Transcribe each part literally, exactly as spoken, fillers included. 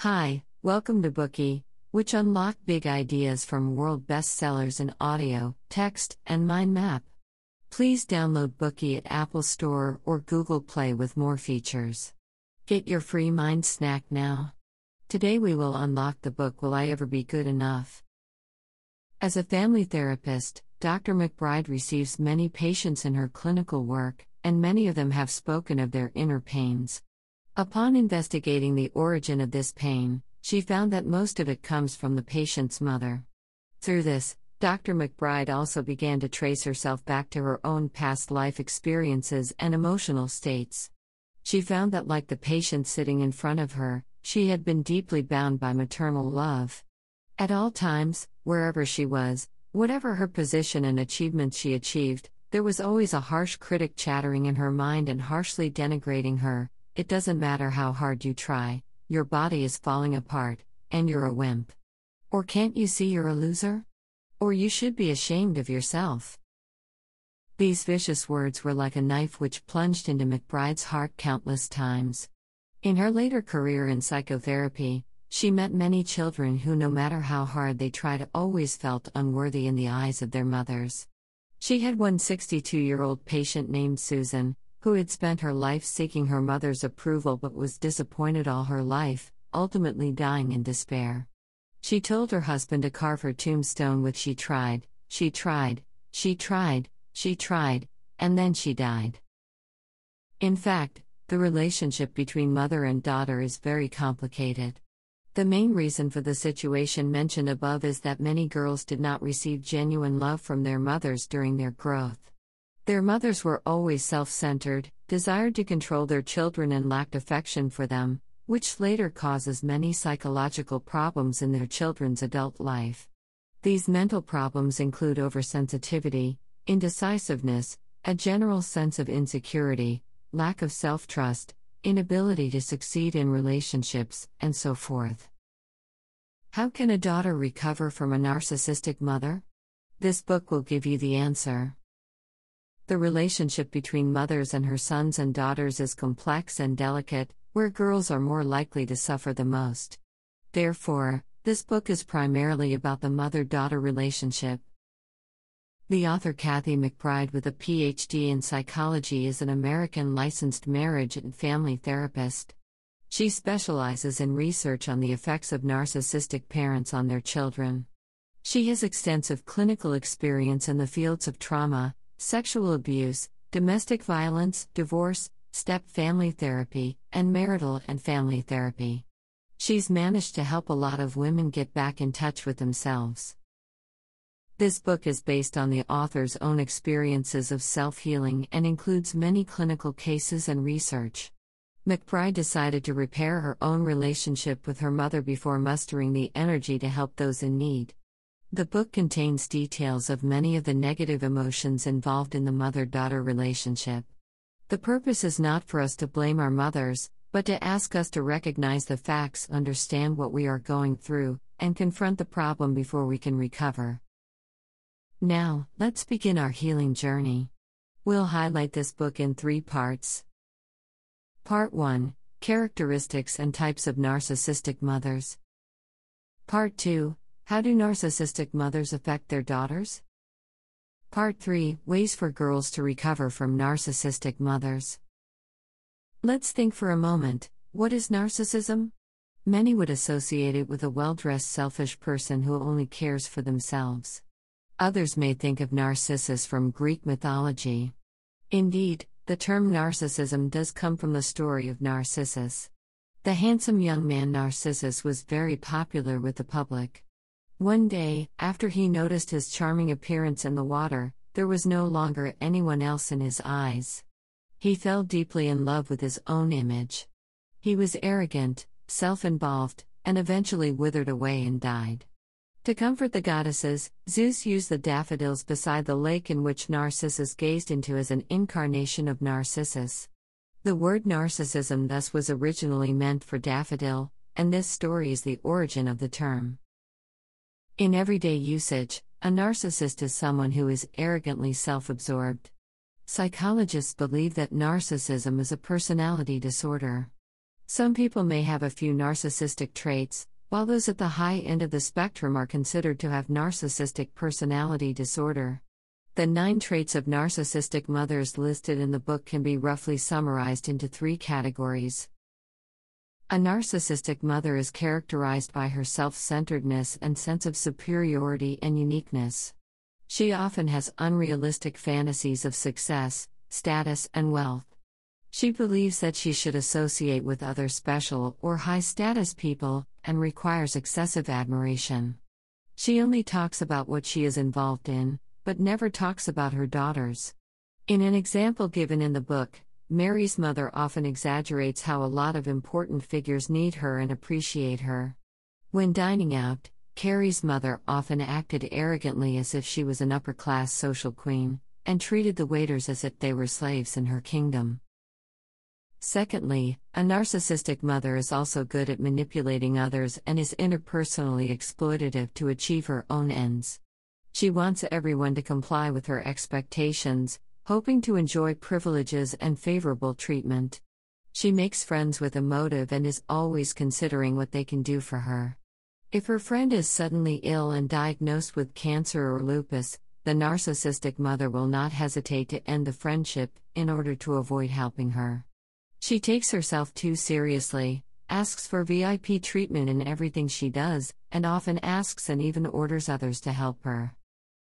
Hi, welcome to Bookey, which unlock big ideas from world bestsellers in audio, text, and mind map. Please download Bookey at Apple Store or Google Play with more features. Get your free mind snack now. Today we will unlock the book Will I Ever Be Good Enough? As a family therapist, Doctor McBride receives many patients in her clinical work, and many of them have spoken of their inner pains. Upon investigating the origin of this pain, she found that most of it comes from the patient's mother. Through this, Doctor McBride also began to trace herself back to her own past life experiences and emotional states. She found that, like the patient sitting in front of her, she had been deeply bound by maternal love. At all times, wherever she was, whatever her position and achievements she achieved, there was always a harsh critic chattering in her mind and harshly denigrating her. It doesn't matter how hard you try, your body is falling apart, and you're a wimp. Or can't you see you're a loser? Or you should be ashamed of yourself. These vicious words were like a knife which plunged into McBride's heart countless times. In her later career in psychotherapy, she met many children who, no matter how hard they tried, always felt unworthy in the eyes of their mothers. She had one sixty-two-year-old patient named Susan, who had spent her life seeking her mother's approval but was disappointed all her life, ultimately dying in despair. She told her husband to carve her tombstone with "She tried, she tried, she tried, she tried, and then she died." In fact, the relationship between mother and daughter is very complicated. The main reason for the situation mentioned above is that many girls did not receive genuine love from their mothers during their growth. Their mothers were always self-centered, desired to control their children, and lacked affection for them, which later causes many psychological problems in their children's adult life. These mental problems include oversensitivity, indecisiveness, a general sense of insecurity, lack of self-trust, inability to succeed in relationships, and so forth. How can a daughter recover from a narcissistic mother? This book will give you the answer. The relationship between mothers and her sons and daughters is complex and delicate, where girls are more likely to suffer the most. Therefore, this book is primarily about the mother-daughter relationship. The author Kathy McBride, with a P H D in psychology, is an American licensed marriage and family therapist. She specializes in research on the effects of narcissistic parents on their children. She has extensive clinical experience in the fields of trauma, sexual abuse, domestic violence, divorce, step-family therapy, and marital and family therapy. She's managed to help a lot of women get back in touch with themselves. This book is based on the author's own experiences of self-healing and includes many clinical cases and research. McBride decided to repair her own relationship with her mother before mustering the energy to help those in need. The book contains details of many of the negative emotions involved in the mother-daughter relationship. The purpose is not for us to blame our mothers, but to ask us to recognize the facts, understand what we are going through, and confront the problem before we can recover. Now, let's begin our healing journey. We'll highlight this book in three parts. Part one: Characteristics and Types of Narcissistic Mothers. Part two: How do narcissistic mothers affect their daughters? Part three: Ways for girls to recover from narcissistic mothers. Let's think for a moment. What is narcissism? Many would associate it with a well-dressed selfish person who only cares for themselves. Others may think of Narcissus from Greek mythology. Indeed, the term narcissism does come from the story of Narcissus. The handsome young man Narcissus was very popular with the public. One day, after he noticed his charming appearance in the water, there was no longer anyone else in his eyes. He fell deeply in love with his own image. He was arrogant, self-involved, and eventually withered away and died. To comfort the goddesses, Zeus used the daffodils beside the lake in which Narcissus gazed into as an incarnation of Narcissus. The word narcissism thus was originally meant for daffodil, and this story is the origin of the term. In everyday usage, a narcissist is someone who is arrogantly self-absorbed. Psychologists believe that narcissism is a personality disorder. Some people may have a few narcissistic traits, while those at the high end of the spectrum are considered to have narcissistic personality disorder. The nine traits of narcissistic mothers listed in the book can be roughly summarized into three categories. A narcissistic mother is characterized by her self-centeredness and sense of superiority and uniqueness. She often has unrealistic fantasies of success, status, and wealth. She believes that she should associate with other special or high-status people, and requires excessive admiration. She only talks about what she is involved in, but never talks about her daughters. In an example given in the book, Mary's mother often exaggerates how a lot of important figures need her and appreciate her. When dining out, Carrie's mother often acted arrogantly as if she was an upper-class social queen, and treated the waiters as if they were slaves in her kingdom. Secondly, a narcissistic mother is also good at manipulating others and is interpersonally exploitative to achieve her own ends. She wants everyone to comply with her expectations, hoping to enjoy privileges and favorable treatment. She makes friends with a motive and is always considering what they can do for her. If her friend is suddenly ill and diagnosed with cancer or lupus, the narcissistic mother will not hesitate to end the friendship in order to avoid helping her. She takes herself too seriously, asks for V I P treatment in everything she does, and often asks and even orders others to help her.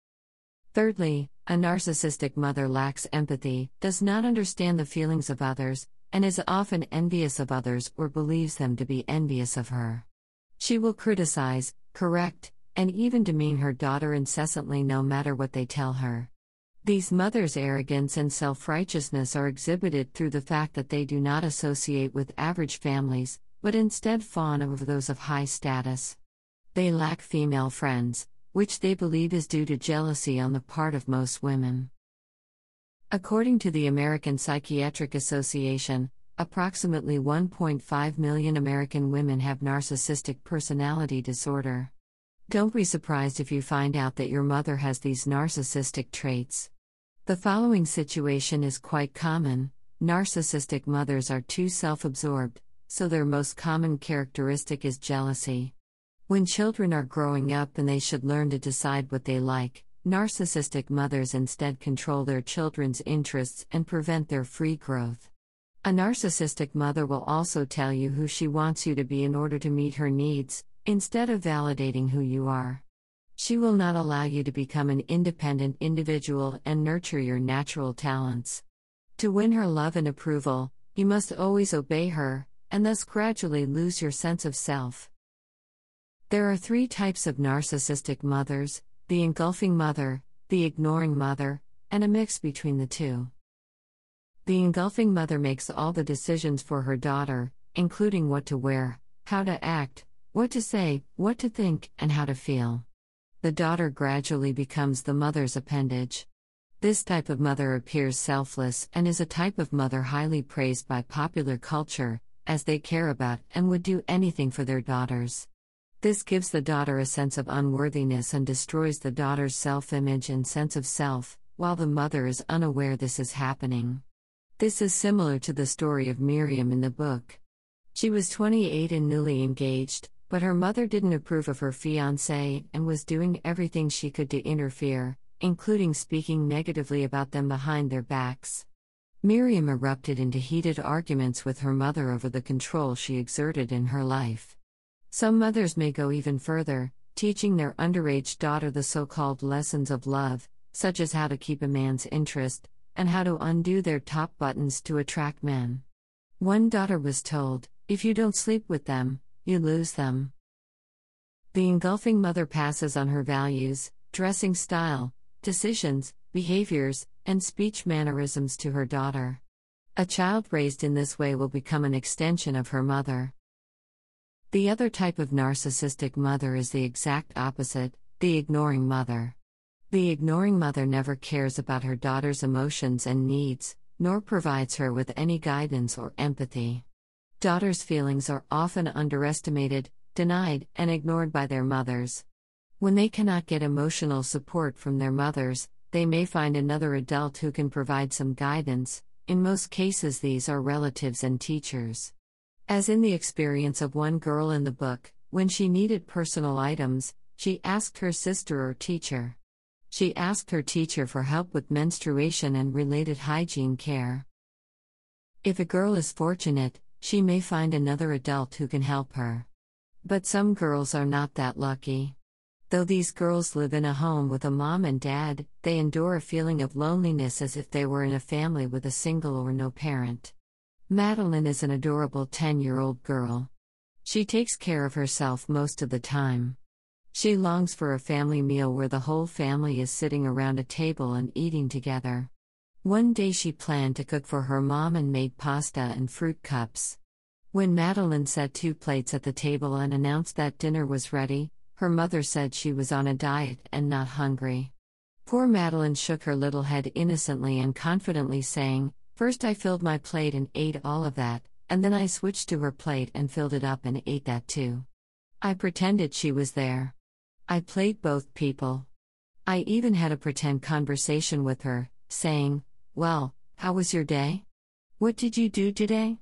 Thirdly, a narcissistic mother lacks empathy, does not understand the feelings of others, and is often envious of others or believes them to be envious of her. She will criticize, correct, and even demean her daughter incessantly no matter what they tell her. These mothers' arrogance and self-righteousness are exhibited through the fact that they do not associate with average families, but instead fawn over those of high status. They lack female friends, which they believe is due to jealousy on the part of most women. According to the American Psychiatric Association, approximately one point five million American women have narcissistic personality disorder. Don't be surprised if you find out that your mother has these narcissistic traits. The following situation is quite common. Narcissistic mothers are too self-absorbed, so their most common characteristic is jealousy. When children are growing up and they should learn to decide what they like, narcissistic mothers instead control their children's interests and prevent their free growth. A narcissistic mother will also tell you who she wants you to be in order to meet her needs, instead of validating who you are. She will not allow you to become an independent individual and nurture your natural talents. To win her love and approval, you must always obey her, and thus gradually lose your sense of self. There are three types of narcissistic mothers: the engulfing mother, the ignoring mother, and a mix between the two. The engulfing mother makes all the decisions for her daughter, including what to wear, how to act, what to say, what to think, and how to feel. The daughter gradually becomes the mother's appendage. This type of mother appears selfless and is a type of mother highly praised by popular culture, as they care about and would do anything for their daughters. This gives the daughter a sense of unworthiness and destroys the daughter's self-image and sense of self, while the mother is unaware this is happening. This is similar to the story of Miriam in the book. She was twenty-eight and newly engaged, but her mother didn't approve of her fiancé and was doing everything she could to interfere, including speaking negatively about them behind their backs. Miriam erupted into heated arguments with her mother over the control she exerted in her life. Some mothers may go even further, teaching their underage daughter the so-called lessons of love, such as how to keep a man's interest, and how to undo their top buttons to attract men. One daughter was told, "If you don't sleep with them, you lose them." The engulfing mother passes on her values, dressing style, decisions, behaviors, and speech mannerisms to her daughter. A child raised in this way will become an extension of her mother. The other type of narcissistic mother is the exact opposite, the ignoring mother. The ignoring mother never cares about her daughter's emotions and needs, nor provides her with any guidance or empathy. Daughters' feelings are often underestimated, denied, and ignored by their mothers. When they cannot get emotional support from their mothers, they may find another adult who can provide some guidance. In most cases, these are relatives and teachers. As in the experience of one girl in the book, when she needed personal items, she asked her sister or teacher. She asked her teacher for help with menstruation and related hygiene care. If a girl is fortunate, she may find another adult who can help her. But some girls are not that lucky. Though these girls live in a home with a mom and dad, they endure a feeling of loneliness as if they were in a family with a single or no parent. Madeline is an adorable ten-year-old girl. She takes care of herself most of the time. She longs for a family meal where the whole family is sitting around a table and eating together. One day she planned to cook for her mom and made pasta and fruit cups. When Madeline set two plates at the table and announced that dinner was ready, her mother said she was on a diet and not hungry. Poor Madeline shook her little head innocently and confidently saying, "First I filled my plate and ate all of that, and then I switched to her plate and filled it up and ate that too. I pretended she was there. I played both people. I even had a pretend conversation with her, saying, 'Well, how was your day? What did you do today?'"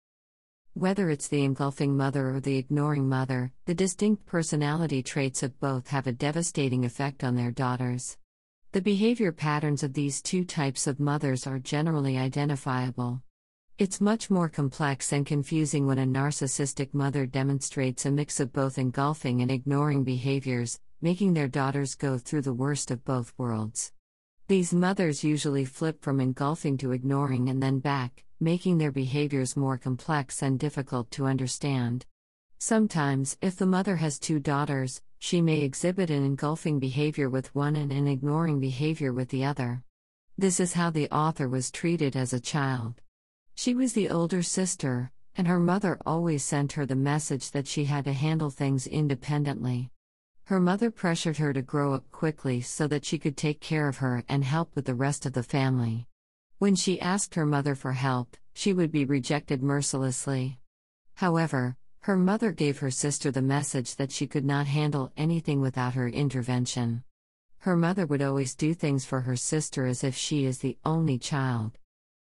Whether it's the engulfing mother or the ignoring mother, the distinct personality traits of both have a devastating effect on their daughters. The behavior patterns of these two types of mothers are generally identifiable. It's much more complex and confusing when a narcissistic mother demonstrates a mix of both engulfing and ignoring behaviors, making their daughters go through the worst of both worlds. These mothers usually flip from engulfing to ignoring and then back, making their behaviors more complex and difficult to understand. Sometimes, if the mother has two daughters, she may exhibit an engulfing behavior with one and an ignoring behavior with the other. This is how the author was treated as a child. She was the older sister, and her mother always sent her the message that she had to handle things independently. Her mother pressured her to grow up quickly so that she could take care of her and help with the rest of the family. When she asked her mother for help, she would be rejected mercilessly. However, her mother gave her sister the message that she could not handle anything without her intervention. Her mother would always do things for her sister as if she is the only child.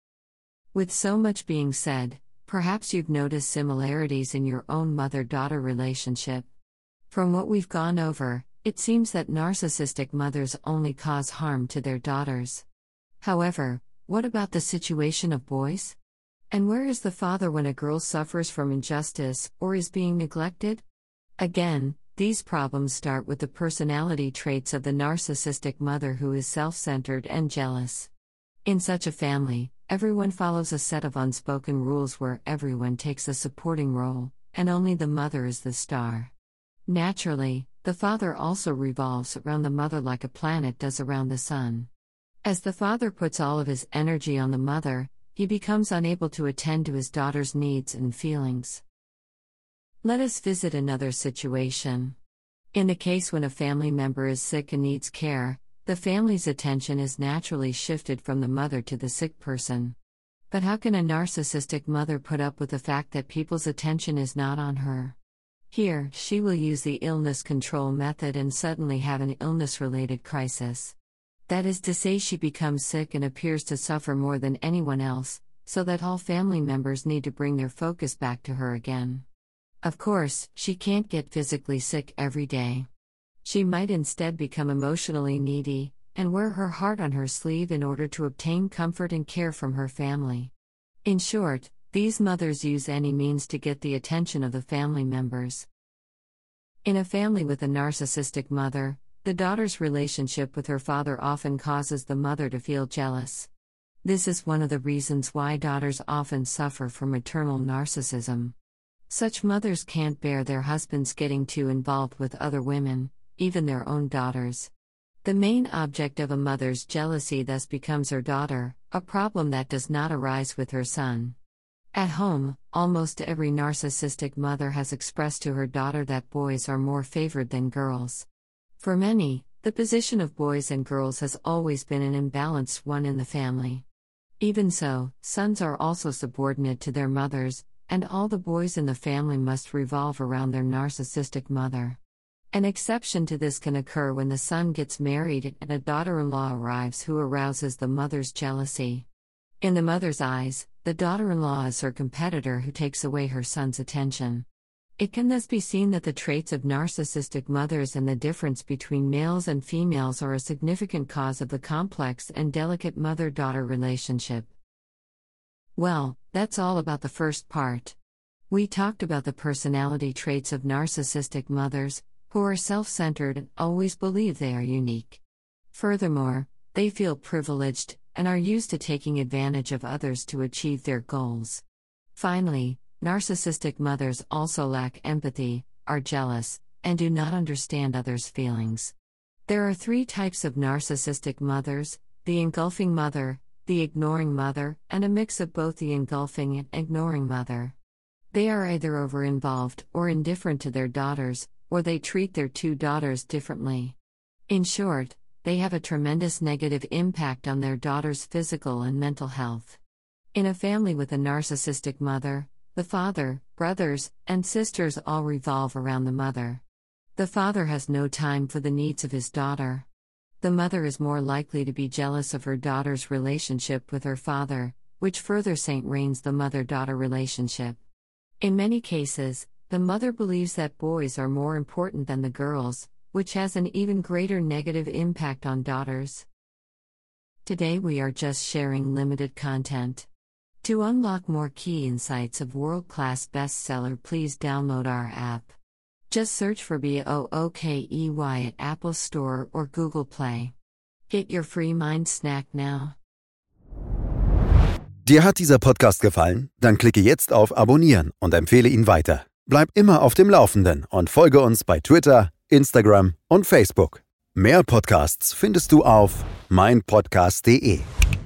With so much being said, perhaps you've noticed similarities in your own mother-daughter relationship. From what we've gone over, it seems that narcissistic mothers only cause harm to their daughters. However, what about the situation of boys? And where is the father when a girl suffers from injustice or is being neglected? Again, these problems start with the personality traits of the narcissistic mother who is self-centered and jealous. In such a family, everyone follows a set of unspoken rules where everyone takes a supporting role, and only the mother is the star. Naturally, the father also revolves around the mother like a planet does around the sun. As the father puts all of his energy on the mother, he becomes unable to attend to his daughter's needs and feelings. Let us visit another situation. In the case when a family member is sick and needs care, the family's attention is naturally shifted from the mother to the sick person. But how can a narcissistic mother put up with the fact that people's attention is not on her? Here, she will use the illness control method and suddenly have an illness-related crisis. That is to say, she becomes sick and appears to suffer more than anyone else, so that all family members need to bring their focus back to her again. Of course, she can't get physically sick every day. She might instead become emotionally needy, and wear her heart on her sleeve in order to obtain comfort and care from her family. In short, these mothers use any means to get the attention of the family members. In a family with a narcissistic mother, the daughter's relationship with her father often causes the mother to feel jealous. This is one of the reasons why daughters often suffer from maternal narcissism. Such mothers can't bear their husbands getting too involved with other women, even their own daughters. The main object of a mother's jealousy thus becomes her daughter, a problem that does not arise with her son. At home, almost every narcissistic mother has expressed to her daughter that boys are more favored than girls. For many, the position of boys and girls has always been an imbalanced one in the family. Even so, sons are also subordinate to their mothers, and all the boys in the family must revolve around their narcissistic mother. An exception to this can occur when the son gets married and a daughter-in-law arrives who arouses the mother's jealousy. In the mother's eyes, the daughter-in-law is her competitor who takes away her son's attention. It can thus be seen that the traits of narcissistic mothers and the difference between males and females are a significant cause of the complex and delicate mother-daughter relationship. Well, that's all about the first part. We talked about the personality traits of narcissistic mothers, who are self-centered and always believe they are unique. Furthermore, they feel privileged and are used to taking advantage of others to achieve their goals. Finally, narcissistic mothers also lack empathy, are jealous, and do not understand others' feelings. There are three types of narcissistic mothers: the engulfing mother, the ignoring mother, and a mix of both the engulfing and ignoring mother. They are either over-involved or indifferent to their daughters, or they treat their two daughters differently. In short, they have a tremendous negative impact on their daughters' physical and mental health. In a family with a narcissistic mother, the father, brothers, and sisters all revolve around the mother. The father has no time for the needs of his daughter. The mother is more likely to be jealous of her daughter's relationship with her father, which further Saint Reigns the mother-daughter relationship. In many cases, the mother believes that boys are more important than the girls, which has an even greater negative impact on daughters. Today we are just sharing limited content. To unlock more key insights of world-class bestseller, please download our app. Just search for Bookey at Apple Store or Google Play. Get your free mind snack now. Dir hat dieser Podcast gefallen? Dann klicke jetzt auf Abonnieren und empfehle ihn weiter. Bleib immer auf dem Laufenden und folge uns bei Twitter, Instagram und Facebook. Mehr Podcasts findest du auf mein podcast punkt de.